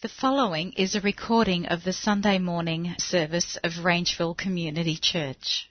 The following is a recording of the Sunday morning service of Rangeville Community Church.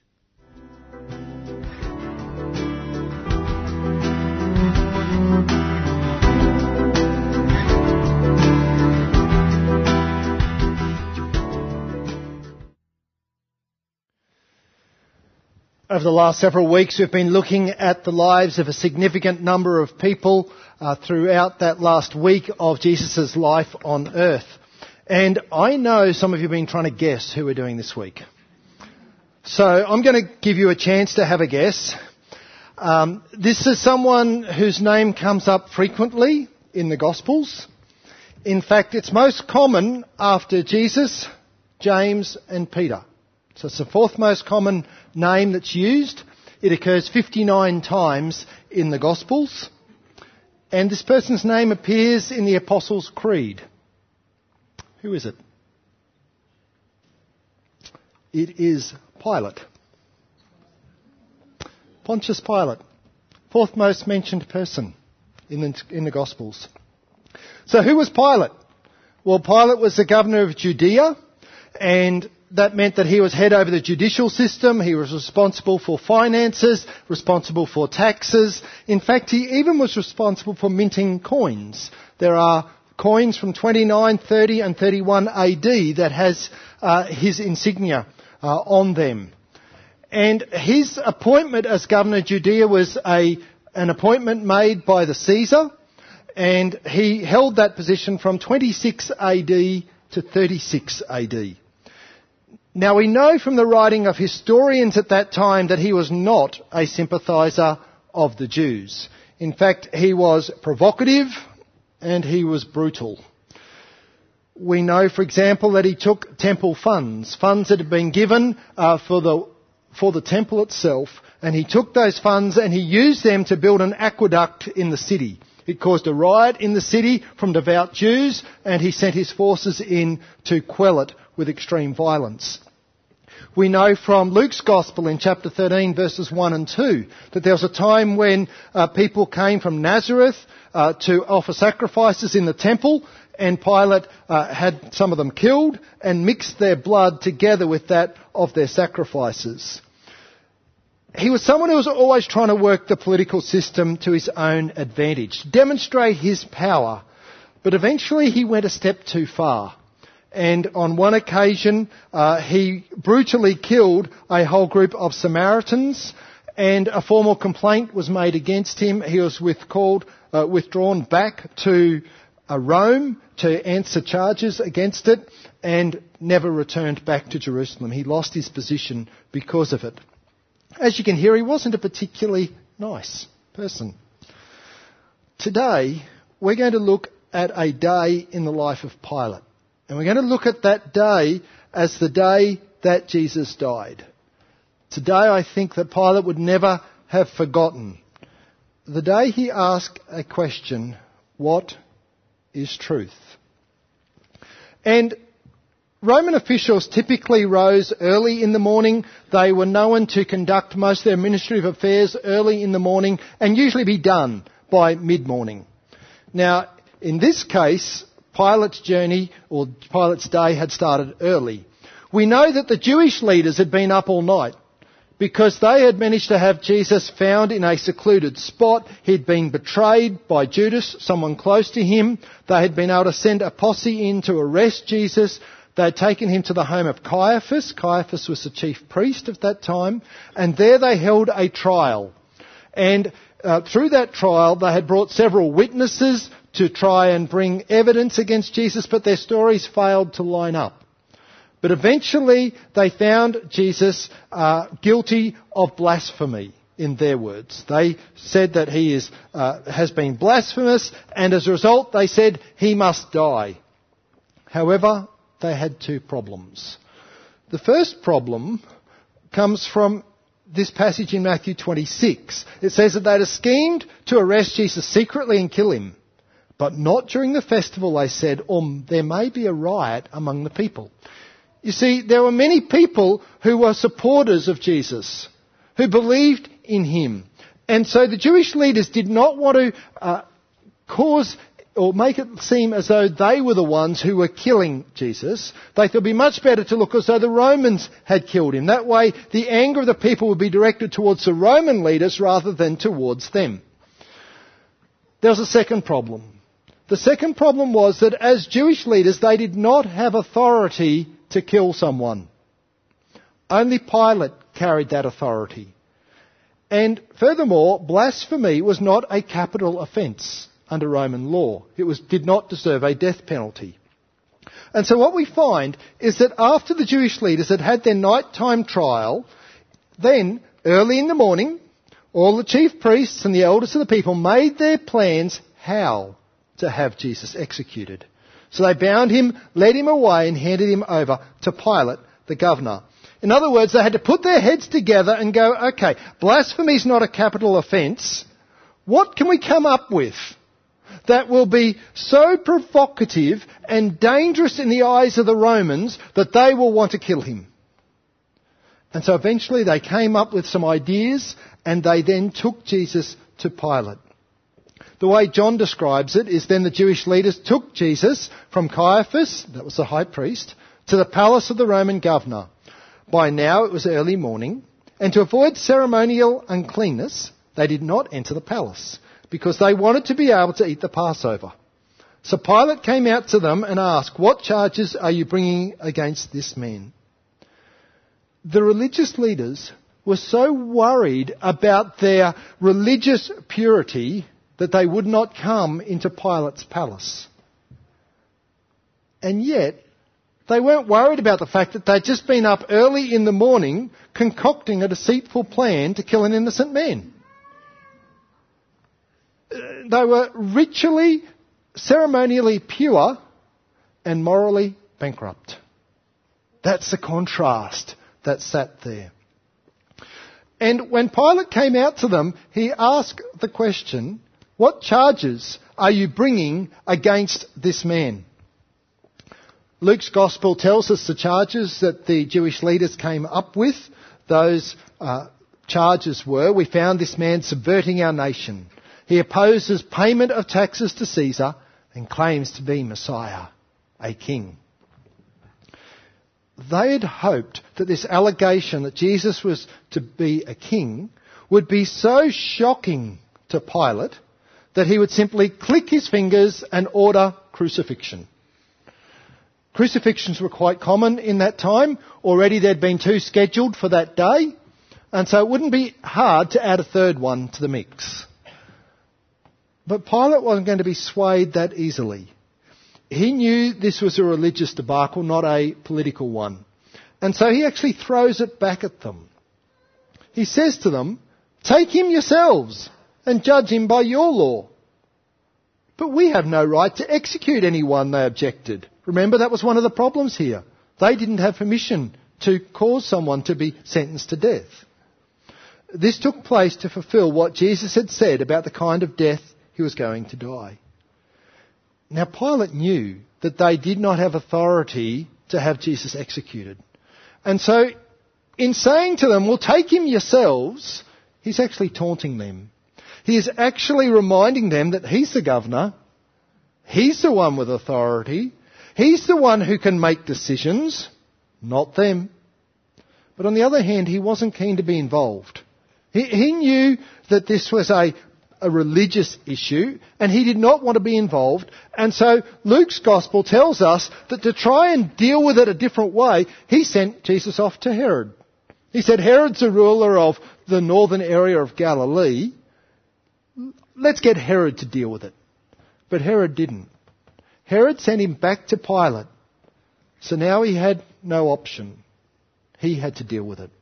Over the last several weeks, we've been looking at the lives of a significant number of people throughout that last week of Jesus' life on earth. And I know some of you have been trying to guess who we're doing this week. So I'm going to give you a chance to have a guess. This is someone whose name comes up frequently in the Gospels. In fact, it's most common after Jesus, James and Peter. So it's the fourth most common name that's used. It occurs 59 times in the Gospels. And this person's name appears in the Apostles' Creed. Who is it? It is Pilate. Pontius Pilate. Fourth most mentioned person in the Gospels. So who was Pilate? Well, Pilate was the governor of Judea, and that meant that he was head over the judicial system. He was responsible for finances, responsible for taxes. In fact, he even was responsible for minting coins. There are coins from 29, 30 and 31 AD that has his insignia on them. And his appointment as governor of Judea was an appointment made by the Caesar, and he held that position from 26 AD to 36 AD. Now, we know from the writing of historians at that time that he was not a sympathiser of the Jews. In fact, he was provocative and he was brutal. We know, for example, that he took temple funds that had been given for the temple itself, and he took those funds and he used them to build an aqueduct in the city. It caused a riot in the city from devout Jews, and he sent his forces in to quell it with extreme violence. We know from Luke's Gospel in chapter 13 verses 1 and 2 that there was a time when people came from Nazareth to offer sacrifices in the temple, and Pilate had some of them killed and mixed their blood together with that of their sacrifices. He was someone who was always trying to work the political system to his own advantage, demonstrate his power, but eventually he went a step too far. And on one occasion, he brutally killed a whole group of Samaritans, and a formal complaint was made against him. He was withdrawn back to Rome to answer charges against it, and never returned back to Jerusalem. He lost his position because of it. As you can hear, he wasn't a particularly nice person. Today, we're going to look at a day in the life of Pilate. And we're going to look at that day as the day that Jesus died. Today, I think that Pilate would never have forgotten the day he asked a question, what is truth? And Roman officials typically rose early in the morning. They were known to conduct most of their administrative affairs early in the morning and usually be done by mid-morning. Now, in this case, Pilate's journey, or Pilate's day, had started early. We know that the Jewish leaders had been up all night because they had managed to have Jesus found in a secluded spot. He'd been betrayed by Judas, someone close to him. They had been able to send a posse in to arrest Jesus. They had taken him to the home of Caiaphas. Caiaphas was the chief priest of that time. And there they held a trial. And through that trial, they had brought several witnesses to try and bring evidence against Jesus, but their stories failed to line up. But eventually they found Jesus guilty of blasphemy, in their words. They said that he has been blasphemous, and as a result they said he must die. However, they had two problems. The first problem comes from this passage in Matthew 26. It says that they had schemed to arrest Jesus secretly and kill him. But not during the festival, they said, or there may be a riot among the people. You see, there were many people who were supporters of Jesus, who believed in him. And so the Jewish leaders did not want to cause or make it seem as though they were the ones who were killing Jesus. They thought it would be much better to look as though the Romans had killed him. That way, the anger of the people would be directed towards the Roman leaders rather than towards them. There was a second problem. The second problem was that as Jewish leaders, they did not have authority to kill someone. Only Pilate carried that authority. And furthermore, blasphemy was not a capital offence under Roman law. It did not deserve a death penalty. And so what we find is that after the Jewish leaders had had their nighttime trial, then early in the morning, all the chief priests and the elders of the people made their plans how to have Jesus executed. So they bound him, led him away and handed him over to Pilate, the governor. In other words, they had to put their heads together and go, okay, blasphemy is not a capital offence. What can we come up with that will be so provocative and dangerous in the eyes of the Romans that they will want to kill him? And so eventually they came up with some ideas and they then took Jesus to Pilate. The way John describes it is then the Jewish leaders took Jesus from Caiaphas, that was the high priest, to the palace of the Roman governor. By now it was early morning, and to avoid ceremonial uncleanness, they did not enter the palace, because they wanted to be able to eat the Passover. So Pilate came out to them and asked, "What charges are you bringing against this man?" The religious leaders were so worried about their religious purity that they would not come into Pilate's palace. And yet, they weren't worried about the fact that they'd just been up early in the morning concocting a deceitful plan to kill an innocent man. They were ritually, ceremonially pure and morally bankrupt. That's the contrast that sat there. And when Pilate came out to them, he asked the question, "What charges are you bringing against this man?" Luke's Gospel tells us the charges that the Jewish leaders came up with. Those charges were, we found this man subverting our nation. He opposes payment of taxes to Caesar and claims to be Messiah, a king. They had hoped that this allegation that Jesus was to be a king would be so shocking to Pilate that he would simply click his fingers and order crucifixion. Crucifixions were quite common in that time. Already there'd been 2 scheduled for that day, and so it wouldn't be hard to add a third one to the mix. But Pilate wasn't going to be swayed that easily. He knew this was a religious debacle, not a political one. And so he actually throws it back at them. He says to them, "Take him yourselves and judge him by your law." "But we have no right to execute anyone," they objected. Remember, that was one of the problems here. They didn't have permission to cause someone to be sentenced to death. This took place to fulfill what Jesus had said about the kind of death he was going to die. Now, Pilate knew that they did not have authority to have Jesus executed. And so, in saying to them, "Well, take him yourselves," he's actually taunting them. He is actually reminding them that he's the governor, he's the one with authority, he's the one who can make decisions, not them. But on the other hand, he wasn't keen to be involved. He knew that this was a religious issue, and he did not want to be involved. And so Luke's Gospel tells us that to try and deal with it a different way, he sent Jesus off to Herod. He said, "Herod's the ruler of the northern area of Galilee. Let's get Herod to deal with it." But Herod didn't. Herod sent him back to Pilate. So now he had no option. He had to deal with it.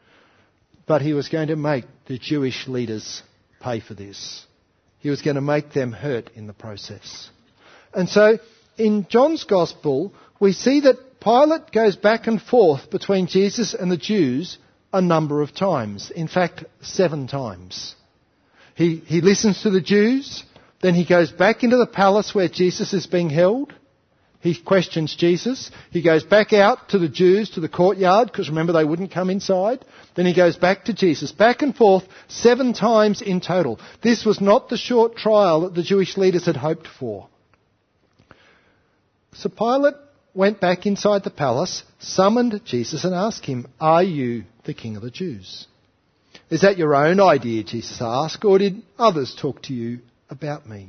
But he was going to make the Jewish leaders pay for this. He was going to make them hurt in the process. And so in John's Gospel, we see that Pilate goes back and forth between Jesus and the Jews a number of times. In fact, 7 times. He listens to the Jews, then he goes back into the palace where Jesus is being held. He questions Jesus. He goes back out to the Jews, to the courtyard, because remember they wouldn't come inside. Then he goes back to Jesus. Back and forth 7 times in total. This was not the short trial that the Jewish leaders had hoped for. So Pilate went back inside the palace, summoned Jesus and asked him, "Are you the King of the Jews?" "Is that your own idea?" Jesus asked, "or did others talk to you about me?"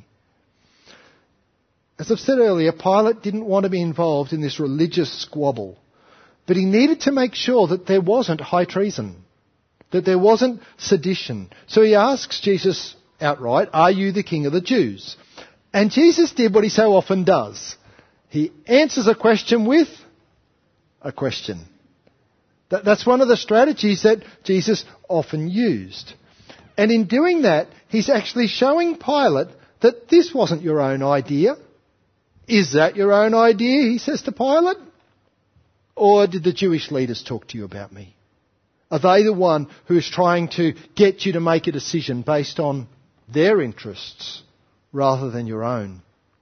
As I've said earlier, Pilate didn't want to be involved in this religious squabble, but he needed to make sure that there wasn't high treason, that there wasn't sedition. So he asks Jesus outright, "Are you the King of the Jews?" And Jesus did what he so often does. He answers a question with a question. That's one of the strategies that Jesus often used. And in doing that, he's actually showing Pilate that this wasn't your own idea. "Is that your own idea?" he says to Pilate. "Or did the Jewish leaders talk to you about me? Are they the one who is trying to get you to make a decision based on their interests rather than your own?"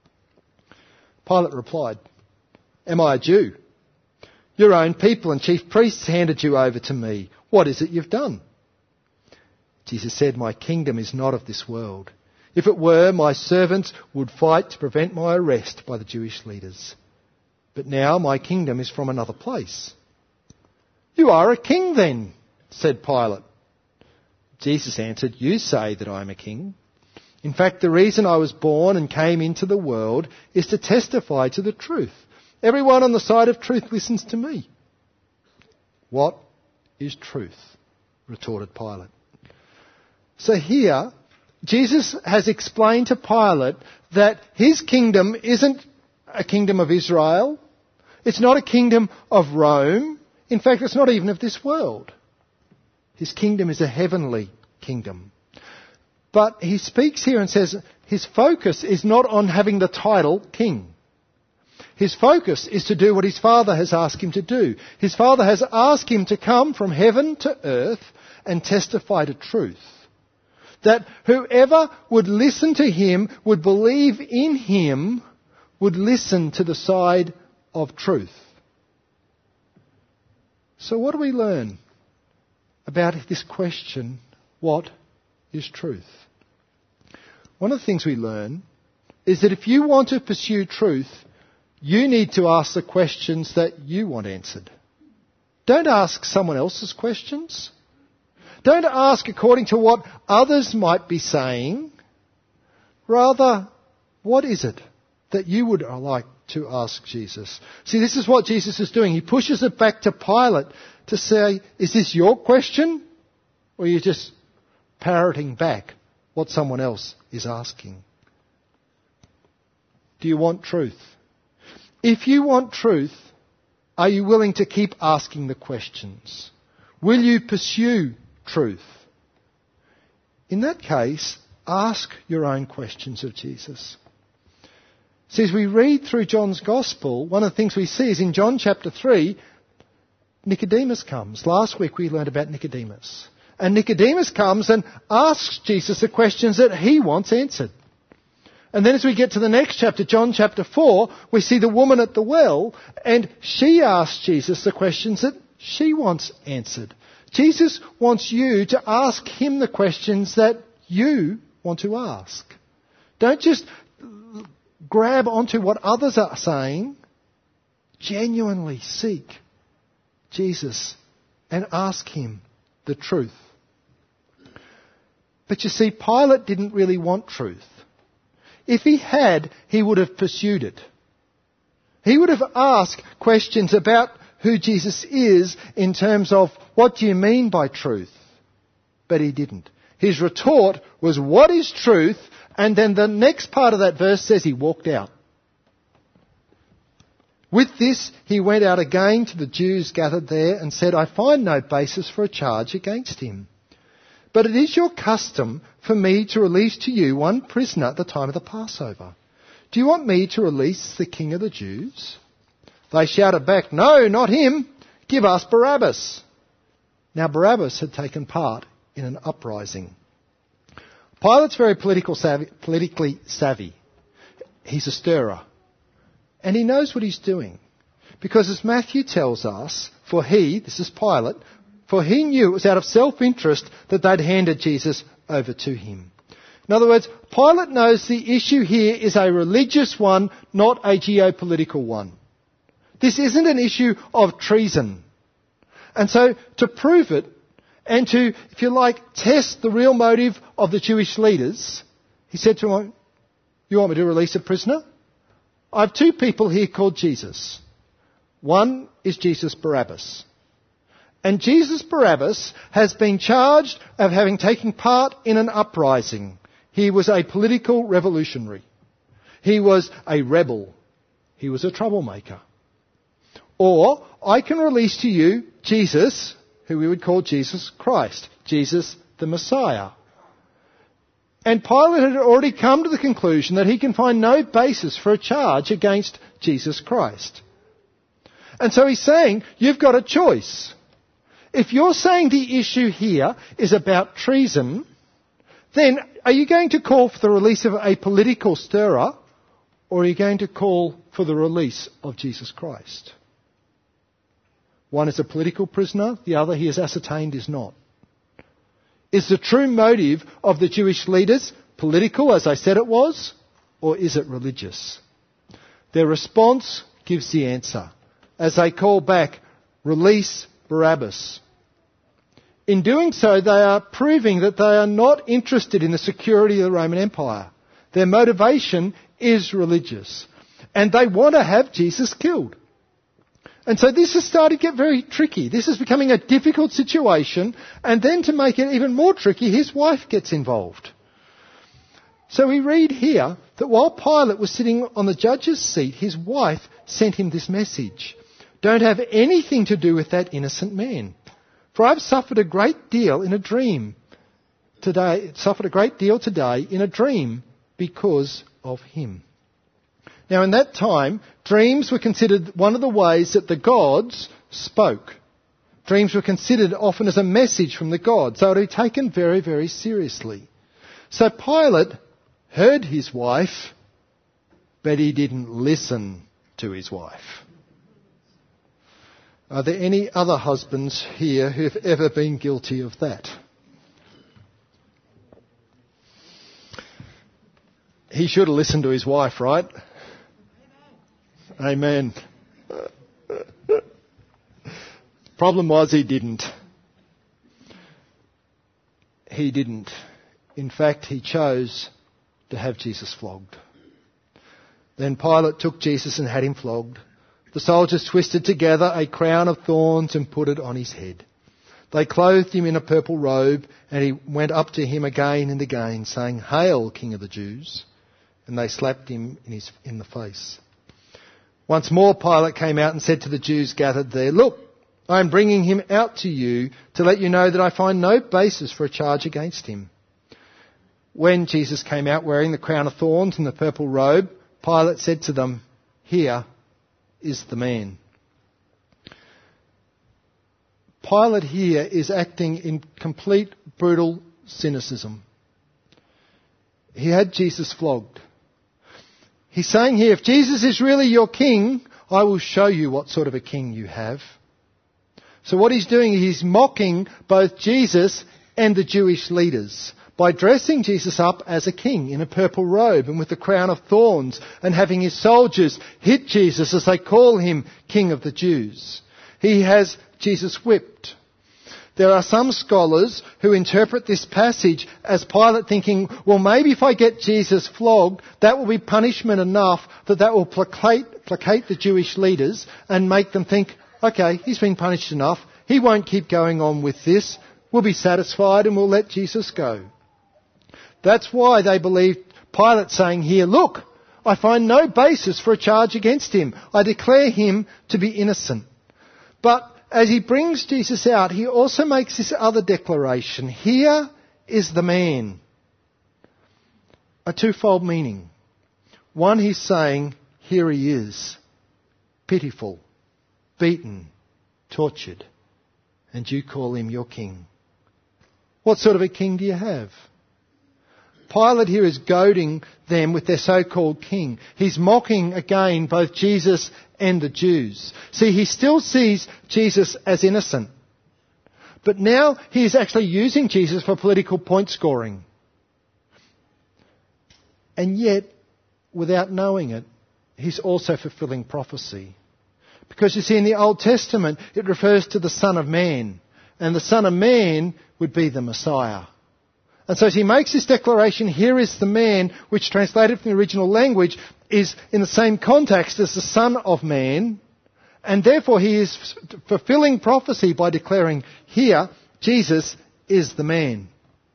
Pilate replied, "Am I a Jew? Your own people and chief priests handed you over to me. What is it you've done?" Jesus said, "My kingdom is not of this world. If it were, my servants would fight to prevent my arrest by the Jewish leaders. But now my kingdom is from another place." "You are a king then," said Pilate. Jesus answered, "You say that I am a king. In fact, the reason I was born and came into the world is to testify to the truth. Everyone on the side of truth listens to me." "What is truth?" retorted Pilate. So here, Jesus has explained to Pilate that his kingdom isn't a kingdom of Israel. It's not a kingdom of Rome. In fact, it's not even of this world. His kingdom is a heavenly kingdom. But he speaks here and says his focus is not on having the title king. His focus is to do what his Father has asked him to do. His Father has asked him to come from heaven to earth and testify to truth. That whoever would listen to him, would believe in him, would listen to the side of truth. So what do we learn about this question, what is truth? One of the things we learn is that if you want to pursue truth, you need to ask the questions that you want answered. Don't ask someone else's questions. Don't ask according to what others might be saying. Rather, what is it that you would like to ask Jesus? See, this is what Jesus is doing. He pushes it back to Pilate to say, is this your question? Or are you just parroting back what someone else is asking? Do you want truth? If you want truth, are you willing to keep asking the questions? Will you pursue truth? In that case, ask your own questions of Jesus. See, as we read through John's Gospel, one of the things we see is in John chapter 3, Nicodemus comes. Last week we learned about Nicodemus. And Nicodemus comes and asks Jesus the questions that he wants answered. And then as we get to the next chapter, John chapter 4, we see the woman at the well, and she asks Jesus the questions that she wants answered. Jesus wants you to ask him the questions that you want to ask. Don't just grab onto what others are saying. Genuinely seek Jesus and ask him the truth. But you see, Pilate didn't really want truth. If he had, he would have pursued it. He would have asked questions about who Jesus is in terms of, what do you mean by truth? But he didn't. His retort was, what is truth? And then the next part of that verse says he walked out. With this, he went out again to the Jews gathered there and said, I find no basis for a charge against him. But it is your custom for me to release to you one prisoner at the time of the Passover. Do you want me to release the King of the Jews? They shouted back, no, not him. Give us Barabbas. Now Barabbas had taken part in an uprising. Pilate's very politically savvy. He's a stirrer. And he knows what he's doing. Because as Matthew tells us, this is Pilate, for he knew it was out of self-interest that they'd handed Jesus over to him. In other words, Pilate knows the issue here is a religious one, not a geopolitical one. This isn't an issue of treason. And so to prove it and to, if you like, test the real motive of the Jewish leaders, he said to him, "You want me to release a prisoner? I have two people here called Jesus. One is Jesus Barabbas. And Jesus Barabbas has been charged of having taken part in an uprising. He was a political revolutionary. He was a rebel. He was a troublemaker. Or I can release to you Jesus, who we would call Jesus Christ, Jesus the Messiah." And Pilate had already come to the conclusion that he can find no basis for a charge against Jesus Christ. And so he's saying, you've got a choice. If you're saying the issue here is about treason, then are you going to call for the release of a political stirrer, or are you going to call for the release of Jesus Christ? One is a political prisoner, the other, he has ascertained, is not. Is the true motive of the Jewish leaders political, as I said it was, or is it religious? Their response gives the answer, as they call back, "Release Barabbas." In doing so, they are proving that they are not interested in the security of the Roman Empire. Their motivation is religious, and they want to have Jesus killed. And so this has started to get very tricky. This is becoming a difficult situation, and then to make it even more tricky, his wife gets involved. So we read here that while Pilate was sitting on the judge's seat, his wife sent him this message: "Don't have anything to do with that innocent man. For I've suffered a great deal in a dream today, in a dream because of him." Now in that time, dreams were considered one of the ways that the gods spoke. Dreams were considered often as a message from the gods. They were to be taken very, very seriously. So Pilate heard his wife, but he didn't listen to his wife. Are there any other husbands here who have ever been guilty of that? He should have listened to his wife, right? Amen. Problem was he didn't. He didn't. In fact, he chose to have Jesus flogged. Then Pilate took Jesus and had him flogged. The soldiers twisted together a crown of thorns and put it on his head. They clothed him in a purple robe, and he went up to him again and again, saying, "Hail, King of the Jews!" And they slapped him in the face. Once more Pilate came out and said to the Jews gathered there, "Look, I am bringing him out to you to let you know that I find no basis for a charge against him." When Jesus came out wearing the crown of thorns and the purple robe, Pilate said to them, "Here is the man." Pilate here is acting in complete brutal cynicism. He had Jesus flogged. He's saying here, if Jesus is really your king, I will show you what sort of a king you have. So what he's doing is he's mocking both Jesus and the Jewish leaders by dressing Jesus up as a king in a purple robe and with the crown of thorns, and having his soldiers hit Jesus as they call him King of the Jews. He has Jesus whipped. There are some scholars who interpret this passage as Pilate thinking, well, maybe if I get Jesus flogged, that will be punishment enough that will placate the Jewish leaders and make them think, okay, he's been punished enough. He won't keep going on with this. We'll be satisfied and we'll let Jesus go. That's why they believed Pilate saying here, look, I find no basis for a charge against him. I declare him to be innocent. But as he brings Jesus out, he also makes this other declaration. Here is the man. A twofold meaning. One, he's saying, here he is. Pitiful, beaten, tortured. And you call him your king. What sort of a king do you have? Pilate here is goading them with their so-called king. He's mocking again both Jesus and the Jews. See, he still sees Jesus as innocent. But now he is actually using Jesus for political point scoring. And yet, without knowing it, he's also fulfilling prophecy. Because you see, in the Old Testament, it refers to the Son of Man. And the Son of Man would be the Messiah. And so as he makes this declaration, here is the man, which translated from the original language is in the same context as the Son of Man. And therefore he is fulfilling prophecy by declaring here, Jesus is the man.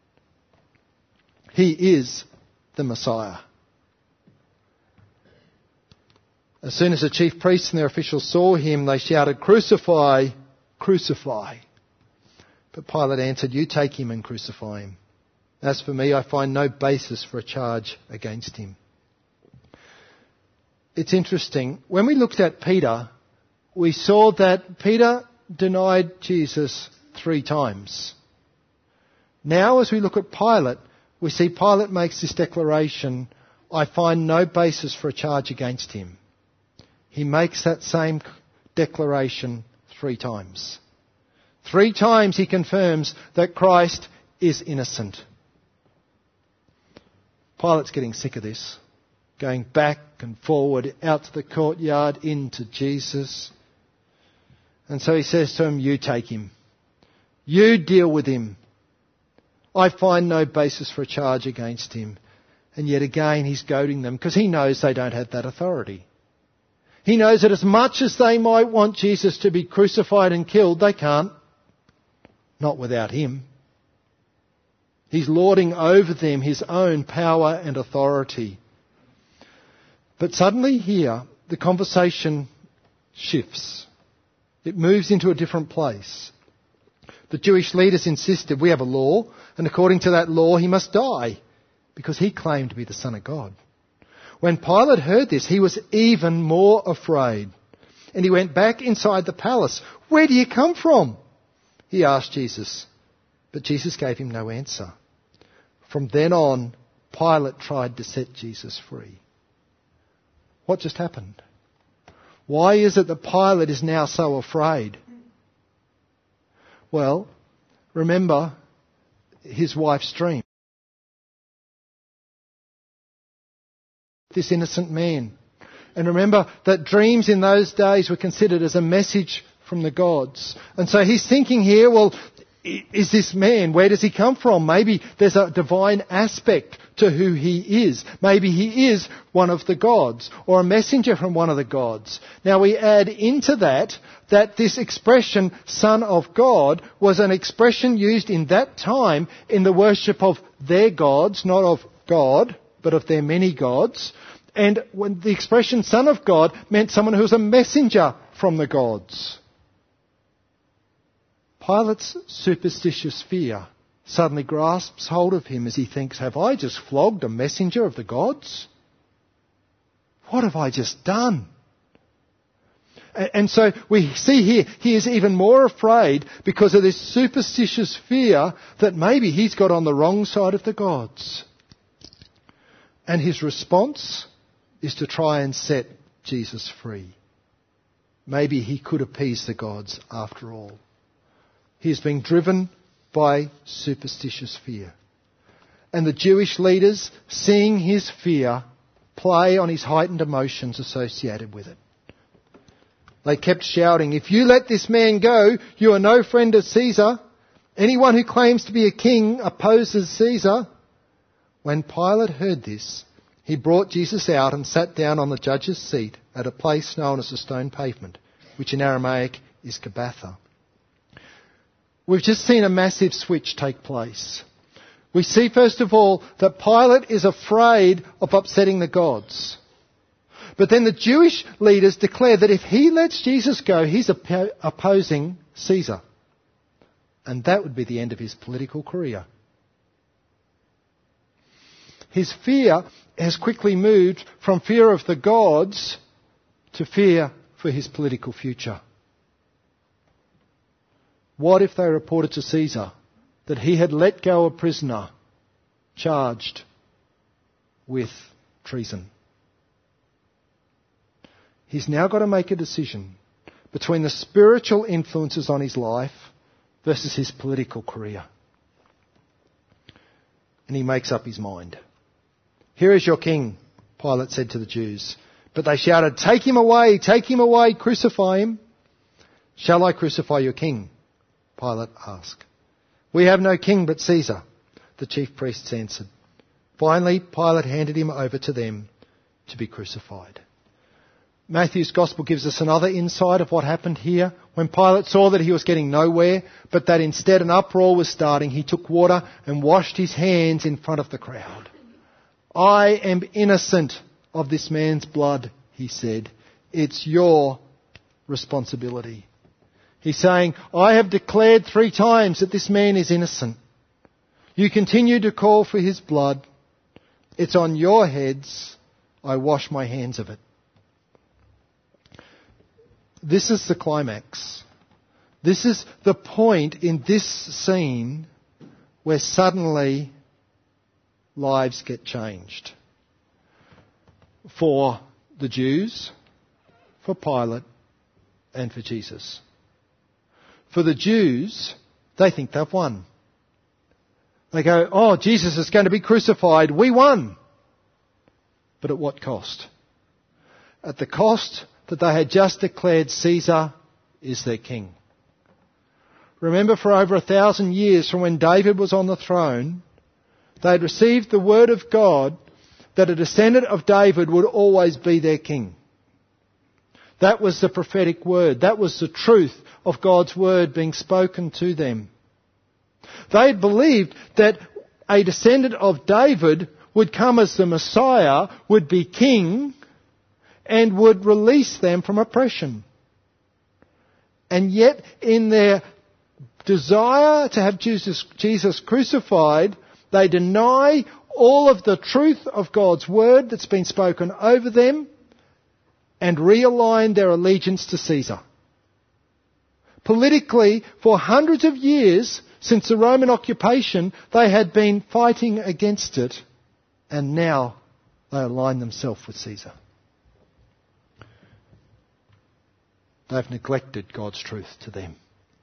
He is the Messiah. As soon as the chief priests and their officials saw him, they shouted, "Crucify, crucify." But Pilate answered, "You take him and crucify him. As for me, I find no basis for a charge against him." It's interesting. When we looked at Peter, we saw that Peter denied Jesus 3 times. Now, as we look at Pilate, we see Pilate makes this declaration, "I find no basis for a charge against him." He makes that same declaration 3 times. 3 times he confirms that Christ is innocent. Pilate's getting sick of this, going back and forward, out to the courtyard, into Jesus. And so he says to him, "You take him. You deal with him. I find no basis for a charge against him." And yet again he's goading them because he knows they don't have that authority. He knows that as much as they might want Jesus to be crucified and killed, they can't. Not without him. He's lording over them his own power and authority. But suddenly here, the conversation shifts. It moves into a different place. The Jewish leaders insisted, we have a law, and according to that law he must die, because he claimed to be the Son of God. When Pilate heard this, he was even more afraid. And he went back inside the palace. "Where do you come from?" he asked Jesus. But Jesus gave him no answer. From then on, Pilate tried to set Jesus free. What just happened? Why is it that Pilate is now so afraid? Well, remember his wife's dream. This innocent man. And remember that dreams in those days were considered as a message from the gods. And so he's thinking here, well, is this man, where does he come from? Maybe there's a divine aspect to who he is. Maybe he is one of the gods or a messenger from one of the gods. Now we add into that this expression, Son of God, was an expression used in that time in the worship of their gods, not of God, but of their many gods. And when the expression Son of God meant someone who was a messenger from the gods. Pilate's superstitious fear suddenly grasps hold of him as he thinks, have I just flogged a messenger of the gods? What have I just done? And so we see here, he is even more afraid because of this superstitious fear that maybe he's got on the wrong side of the gods. And his response is to try and set Jesus free. Maybe he could appease the gods after all. He is being driven by superstitious fear. And the Jewish leaders, seeing his fear, play on his heightened emotions associated with it. They kept shouting, "If you let this man go, you are no friend of Caesar. Anyone who claims to be a king opposes Caesar." When Pilate heard this, he brought Jesus out and sat down on the judge's seat at a place known as the stone pavement, which in Aramaic is Gabbatha. We've just seen a massive switch take place. We see, first of all, that Pilate is afraid of upsetting the gods. But then the Jewish leaders declare that if he lets Jesus go, he's opposing Caesar. And that would be the end of his political career. His fear has quickly moved from fear of the gods to fear for his political future. What if they reported to Caesar that he had let go a prisoner charged with treason? He's now got to make a decision between the spiritual influences on his life versus his political career. And he makes up his mind. "Here is your king," Pilate said to the Jews. But they shouted, take him away, crucify him." "Shall I crucify your king?" Pilate asked. "We have no king but Caesar," the chief priests answered. Finally, Pilate handed him over to them to be crucified. Matthew's Gospel gives us another insight of what happened here. When Pilate saw that he was getting nowhere, but that instead an uproar was starting, he took water and washed his hands in front of the crowd. "I am innocent of this man's blood," he said. "It's your responsibility." He's saying, "I have declared 3 times that this man is innocent. You continue to call for his blood. It's on your heads. I wash my hands of it." This is the climax. This is the point in this scene where suddenly lives get changed. For the Jews, for Pilate, and for Jesus. For the Jews, they think they've won. They go, "Oh, Jesus is going to be crucified. We won." But at what cost? At the cost that they had just declared Caesar is their king. Remember, for over 1,000 years from when David was on the throne, they had received the word of God that a descendant of David would always be their king. That was the prophetic word. That was the truth of God's word being spoken to them. They had believed that a descendant of David would come as the Messiah, would be king, and would release them from oppression. And yet, in their desire to have Jesus crucified, they deny all of the truth of God's word that's been spoken over them and realign their allegiance to Caesar. Politically, for hundreds of years since the Roman occupation, they had been fighting against it, and now they align themselves with Caesar. They've neglected God's truth to them.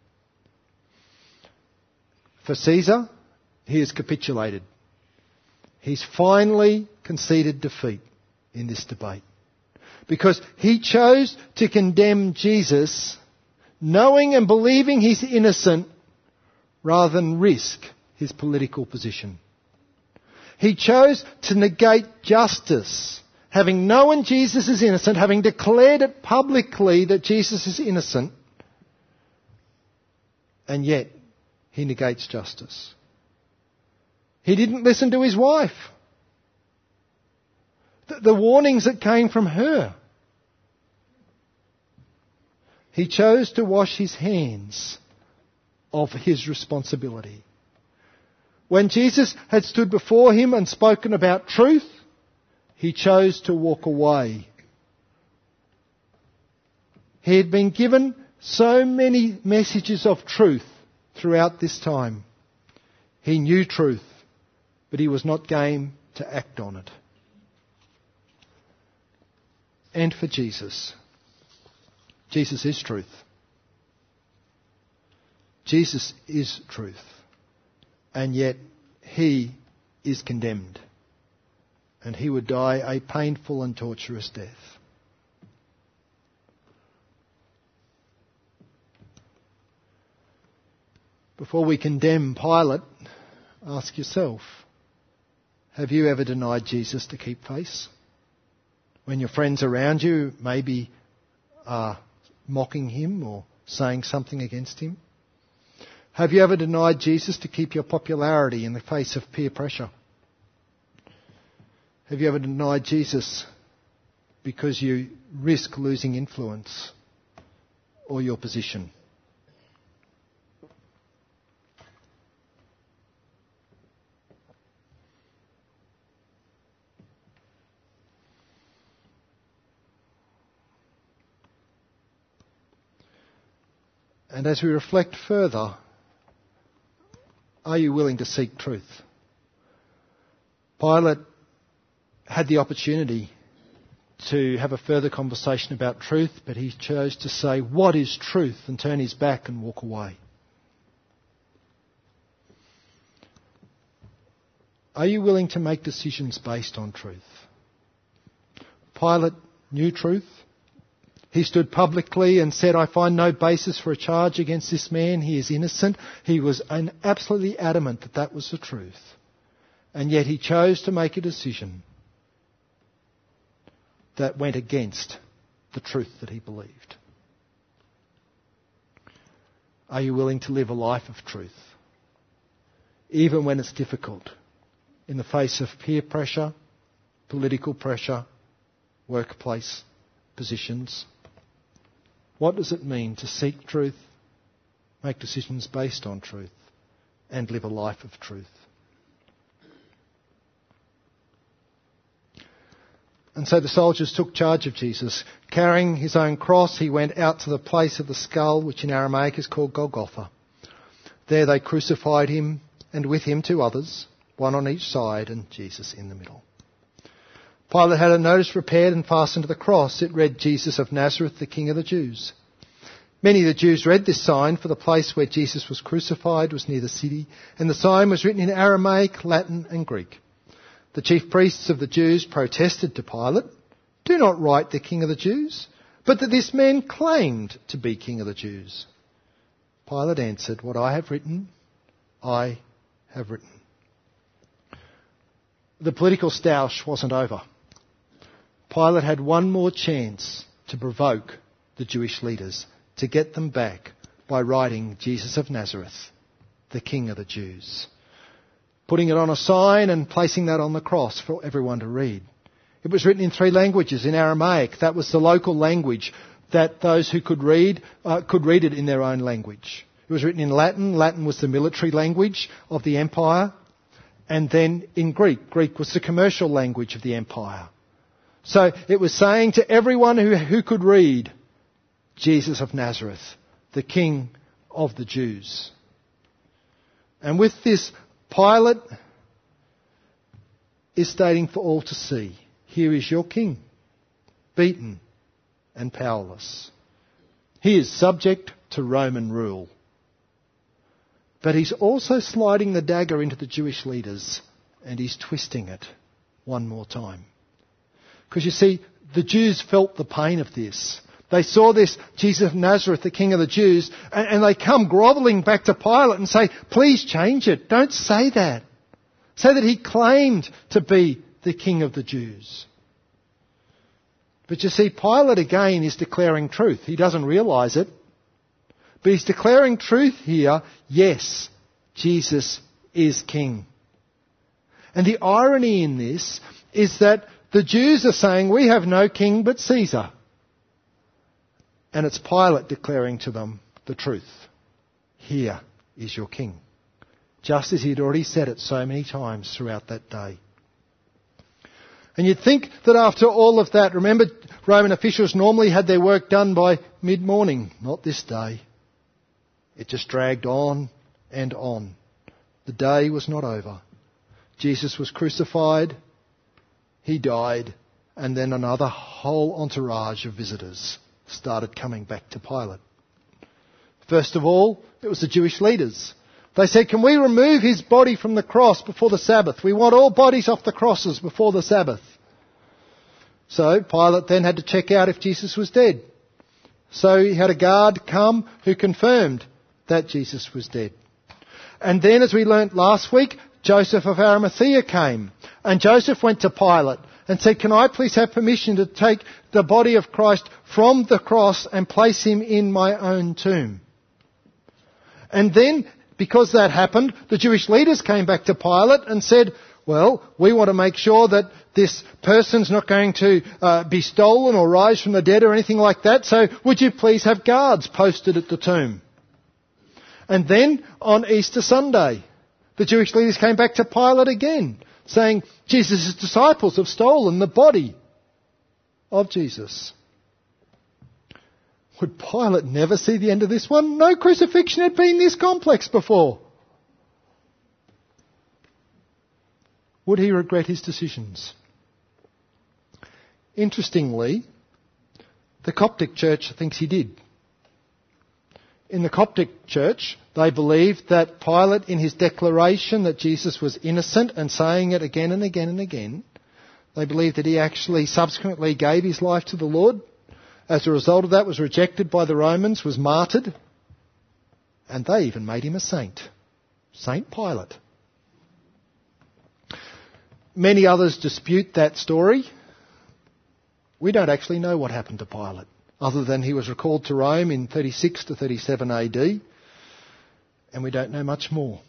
For Caesar, he has capitulated. He's finally conceded defeat in this debate. Because he chose to condemn Jesus, knowing and believing he's innocent, rather than risk his political position. He chose to negate justice, having known Jesus is innocent, having declared it publicly that Jesus is innocent, and yet he negates justice. He didn't listen to his wife. The warnings that came from her. He chose to wash his hands of his responsibility. When Jesus had stood before him and spoken about truth, he chose to walk away. He had been given so many messages of truth throughout this time. He knew truth, but he was not game to act on it. And for Jesus, Jesus is truth. Jesus is truth. And yet he is condemned. And he would die a painful and torturous death. Before we condemn Pilate, ask yourself, have you ever denied Jesus to keep face? When your friends around you maybe are mocking him or saying something against him? Have you ever denied Jesus to keep your popularity in the face of peer pressure? Have you ever denied Jesus because you risk losing influence or your position? And as we reflect further, are you willing to seek truth? Pilate had the opportunity to have a further conversation about truth, but he chose to say, "What is truth?" and turn his back and walk away. Are you willing to make decisions based on truth? Pilate knew truth. He stood publicly and said, I find no basis for a charge against this man. He is innocent. He was absolutely adamant that that was the truth. And yet he chose to make a decision that went against the truth that he believed. Are you willing to live a life of truth, even when it's difficult, in the face of peer pressure, political pressure, workplace positions? What does it mean to seek truth, make decisions based on truth, and live a life of truth? And so the soldiers took charge of Jesus. Carrying his own cross, he went out to the place of the skull, which in Aramaic is called Golgotha. There they crucified him, and with him 2 others, one on each side and Jesus in the middle. Pilate had a notice prepared and fastened to the cross. It read, Jesus of Nazareth, the King of the Jews. Many of the Jews read this sign, for the place where Jesus was crucified was near the city, and the sign was written in Aramaic, Latin and Greek. The chief priests of the Jews protested to Pilate, do not write the King of the Jews, but that this man claimed to be King of the Jews. Pilate answered, what I have written, I have written. The political stoush wasn't over. Pilate had one more chance to provoke the Jewish leaders, to get them back by writing Jesus of Nazareth, the King of the Jews, putting it on a sign and placing that on the cross for everyone to read. It was written in 3 languages. In Aramaic, that was the local language that those who could read it in their own language. It was written in Latin. Latin was the military language of the empire. And then in Greek. Greek was the commercial language of the empire. So it was saying to everyone who could read, Jesus of Nazareth, the King of the Jews. And with this, Pilate is stating for all to see, here is your king, beaten and powerless. He is subject to Roman rule. But he's also sliding the dagger into the Jewish leaders, and he's twisting it one more time. Because you see, the Jews felt the pain of this. They saw this Jesus of Nazareth, the King of the Jews, and they come grovelling back to Pilate and say, please change it. Don't say that. Say that he claimed to be the King of the Jews. But you see, Pilate again is declaring truth. He doesn't realise it. But he's declaring truth here. Yes, Jesus is King. And the irony in this is that the Jews are saying, we have no king but Caesar. And it's Pilate declaring to them the truth. Here is your king. Just as he'd already said it so many times throughout that day. And you'd think that after all of that, remember, Roman officials normally had their work done by mid-morning. Not this day. It just dragged on and on. The day was not over. Jesus was crucified. He died. And then another whole entourage of visitors started coming back to Pilate. First of all, it was the Jewish leaders. They said, can we remove his body from the cross before the Sabbath? We want all bodies off the crosses before the Sabbath. So Pilate then had to check out if Jesus was dead. So he had a guard come who confirmed that Jesus was dead. And then, as we learnt last week, Joseph of Arimathea came. And Joseph went to Pilate and said, can I please have permission to take the body of Christ from the cross and place him in my own tomb? And then, because that happened, the Jewish leaders came back to Pilate and said, well, we want to make sure that this person's not going to be stolen or rise from the dead or anything like that, so would you please have guards posted at the tomb? And then, on Easter Sunday, the Jewish leaders came back to Pilate again, saying, Jesus' disciples have stolen the body of Jesus. Would Pilate never see the end of this one? No crucifixion had been this complex before. Would he regret his decisions? Interestingly, the Coptic Church thinks he did. In the Coptic church, they believed that Pilate, in his declaration that Jesus was innocent and saying it again and again and again, they believed that he actually subsequently gave his life to the Lord. As a result of that, was rejected by the Romans, was martyred, and they even made him a saint. Saint Pilate. Many others dispute that story. We don't actually know what happened to Pilate, other than he was recalled to Rome in 36 to 37 AD, and we don't know much more.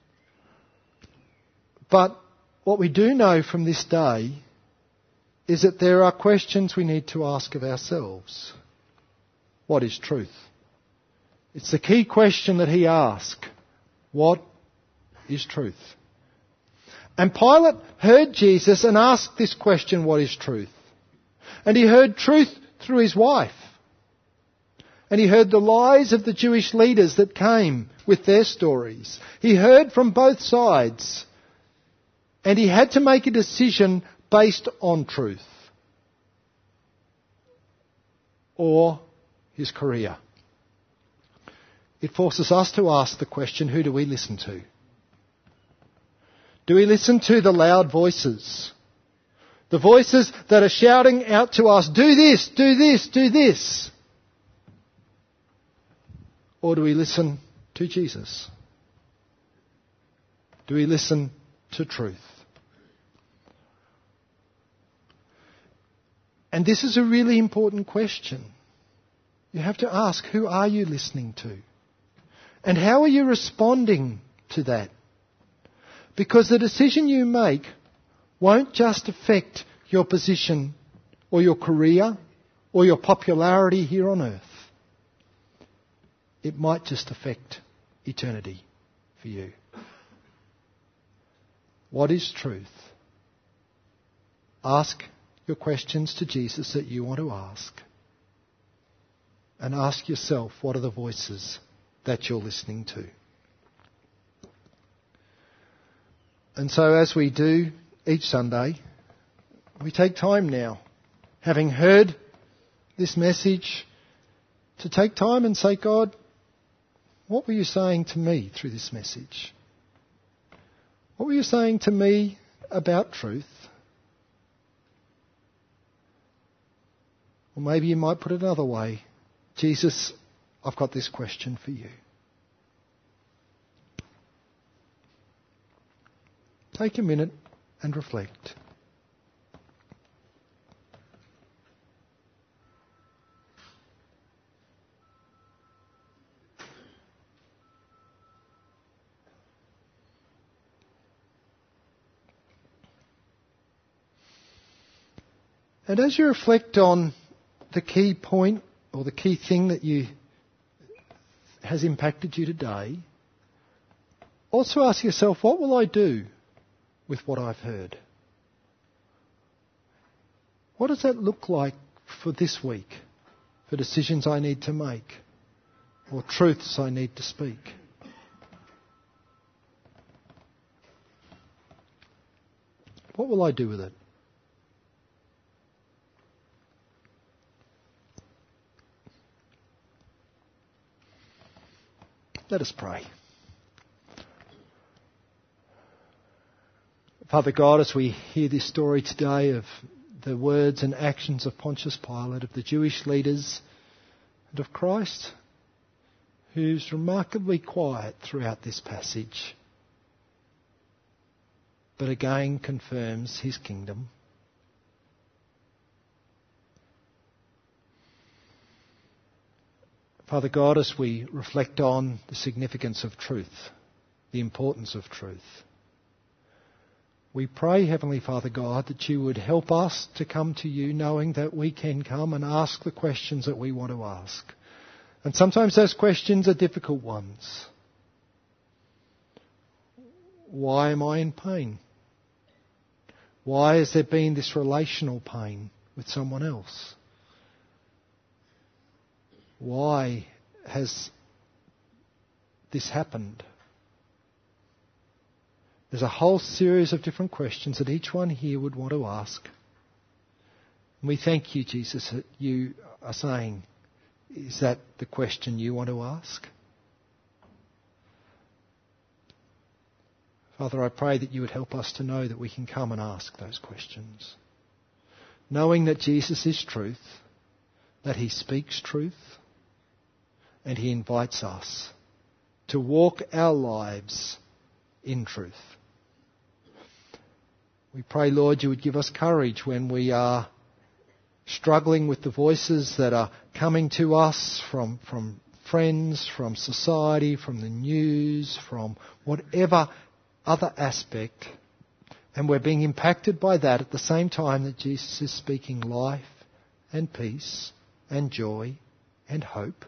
But what we do know from this day is that there are questions we need to ask of ourselves. What is truth? It's the key question that he asked. What is truth? And Pilate heard Jesus and asked this question, what is truth? And he heard truth through his wife. And he heard the lies of the Jewish leaders that came with their stories. He heard from both sides. And he had to make a decision based on truth. Or his career. It forces us to ask the question, who do we listen to? Do we listen to the loud voices? The voices that are shouting out to us, do this, do this, do this. Or do we listen to Jesus? Do we listen to truth? And this is a really important question. You have to ask, who are you listening to? And how are you responding to that? Because the decision you make won't just affect your position or your career or your popularity here on earth. It might just affect eternity for you. What is truth? Ask your questions to Jesus that you want to ask. And ask yourself, what are the voices that you're listening to? And so as we do each Sunday, we take time now, having heard this message, to take time and say, God, what were you saying to me through this message? What were you saying to me about truth? Or maybe you might put it another way. Jesus, I've got this question for you. Take a minute and reflect. And as you reflect on the key point or the key thing that has impacted you today, also ask yourself, what will I do with what I've heard? What does that look like for this week? For decisions I need to make? Or truths I need to speak? What will I do with it? Let us pray. Father God, as we hear this story today of the words and actions of Pontius Pilate, of the Jewish leaders, and of Christ, who's remarkably quiet throughout this passage, but again confirms his kingdom. Father God, as we reflect on the significance of truth, the importance of truth, we pray, Heavenly Father God, that you would help us to come to you knowing that we can come and ask the questions that we want to ask. And sometimes those questions are difficult ones. Why am I in pain? Why has there been this relational pain with someone else? Why has this happened? There's a whole series of different questions that each one here would want to ask. And we thank you, Jesus, that you are saying, is that the question you want to ask? Father, I pray that you would help us to know that we can come and ask those questions. Knowing that Jesus is truth, that he speaks truth, and he invites us to walk our lives in truth. We pray, Lord, you would give us courage when we are struggling with the voices that are coming to us from friends, from society, from the news, from whatever other aspect. And we're being impacted by that at the same time that Jesus is speaking life and peace and joy and hope.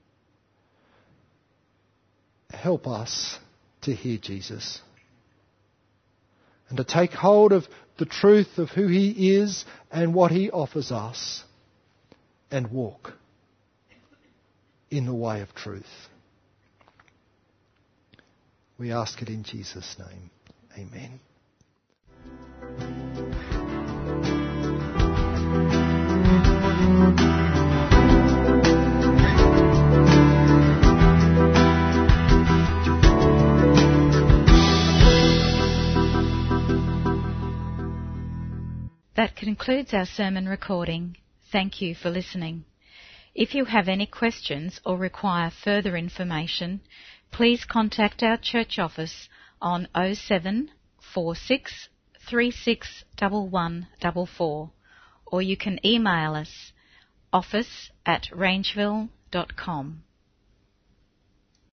Help us to hear Jesus and to take hold of the truth of who he is and what he offers us and walk in the way of truth. We ask it in Jesus' name. Amen. That concludes our sermon recording. Thank you for listening. If you have any questions or require further information, please contact our church office on 07 46 36 1144, or you can email us office@rangeville.com.